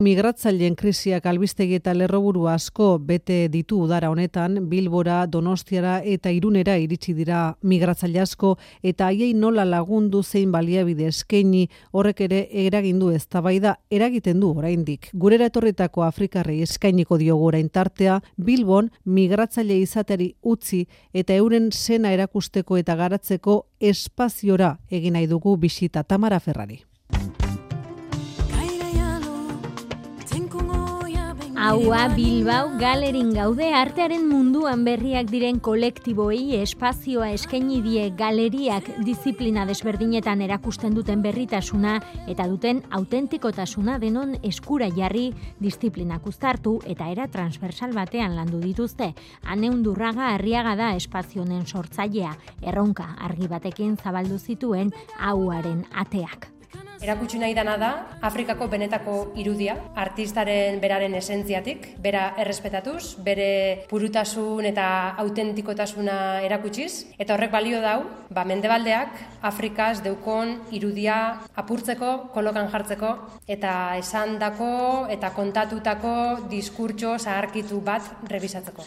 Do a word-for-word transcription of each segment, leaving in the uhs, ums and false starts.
Migratzaileen krisiak albistegi eta lerroburu asko bete ditu udara honetan, Bilbora, Donostiara eta Irunera iritsi dira migratzaile asko eta haiei nola lagundu zein baliabide eskaini horrek ere eragindu eztabaida eragiten du oraindik. Gurera etorritako afrikarrei eskainiko diogu orain tartea, Bilbon migratzaile izateari utzi eta euren sena erakusteko eta garatzeko espaziora egin nahi dugu bisita. Tamara Ferrari. Haua Bilbao galerin gaude, artearen munduan berriak diren kolektiboei espazioa eskaini die galeriak disiplina desberdinetan erakusten duten berritasuna eta duten autentikotasuna denon eskura jarri, disiplinak uztartu eta era transversal batean landu dituzte. Ane Undurraga Arriaga da espazio honen sortzailea, erronka argi batekin zabaldu zituen hauaren ateak. Erakutsi nahi dana da, Afrikako benetako irudia, artistaren beraren esentziatik, bera errespetatuz, bere purutasun eta autentikotasuna erakutsiz, eta horrek balio dau, ba, mendebaldeak Afrikaz deukon irudia apurtzeko, kolokan jartzeko, eta esandako eta kontatutako diskurtso zaharkitu bat rebisatzeko.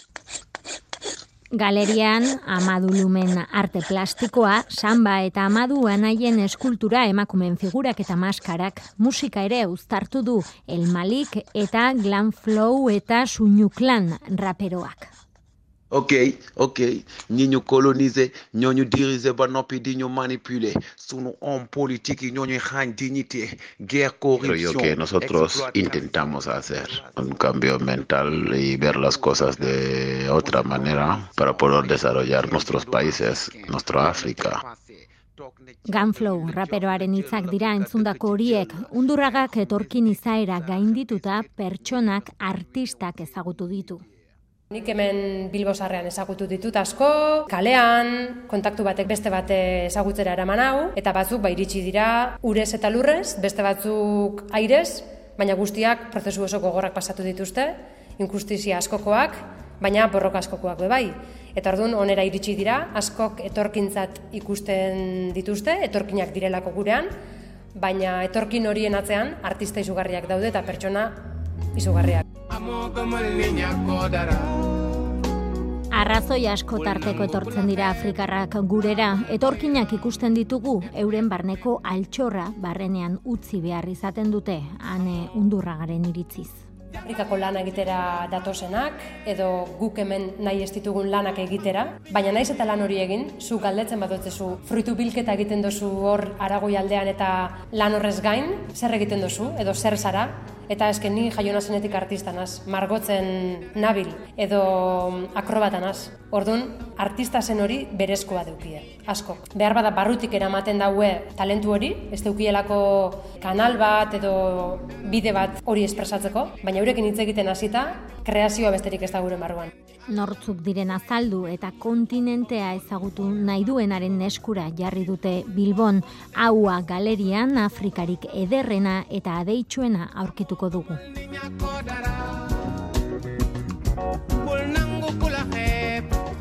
Galerian, Amadu Lumen arte plastikoa, samba eta Amadu anaien eskultura, emakumeen figurak eta maskarak, musika ere uztartu du El Malik eta Glam Flow eta Suñu Clan raperoak. Ok, ok, ni ñu coloniser, ñoo ñu diriger ba noppi di ñu manipuler, sunu homme politique ñoo ñuy xañ dignité, guerre, corrupción. Creo yo que nosotros intentamos hacer un cambio mental y ver las cosas de otra manera para poder desarrollar nuestros países, nuestra África. Gunflow raperoaren hitzak dira entzundako horiek, Undurragak etorkin izaera gaindituta pertsonak artistak ezagutu ditu. Nik hemen Bilbo Zarrean ezagutu ditut asko, kalean, kontaktu batek beste bate ezagutzera eraman hau, eta batzuk ba iritsi dira urez eta lurrez, beste batzuk airez, baina guztiak prozesu oso gogorrak pasatu dituzte, injustizia askokoak, baina borroka askokoak be bai. Eta orduan onera iritsi dira, askok etorkintzat ikusten dituzte, etorkinak direlako gurean, baina etorkin horien atzean artista izugarriak daude eta pertsona izugarriak. Arrazoi asko tarteko etortzen dira afrikarrak gurera, etorkinak ikusten ditugu, euren barneko altxorra barrenean utzi behar izaten dute, Ane Undurragaren iritziz. Afrikako lana egitera datosenak, edo guk hemen nahi ez ditugun lanak egitera, baina naiz eta lan hori egin, zu galdetzen badotzezu, fruitu bilketa egiten dozu hor Aragoi aldean eta lan horrez gain, zer egiten dozu, edo zer zara, eta esken ni jaiona zenetik artistanaz, margotzen nabil, edo akrobatanaz. Orduan, artista zen hori berezkoa deukie, asko. Behar bada barrutik eramaten daue talentu hori, ez deukielako kanal bat edo bide bat hori espresatzeko, baina eurekin hitz egiten hasita, kreazioa besterik ez da gure barruan. Nortzuk diren azaldu eta kontinentea ezagutu nahi duenaren eskura jarri dute Bilbon, haua galerian Afrikarik ederrena eta adeitsuena aurkituko dugu.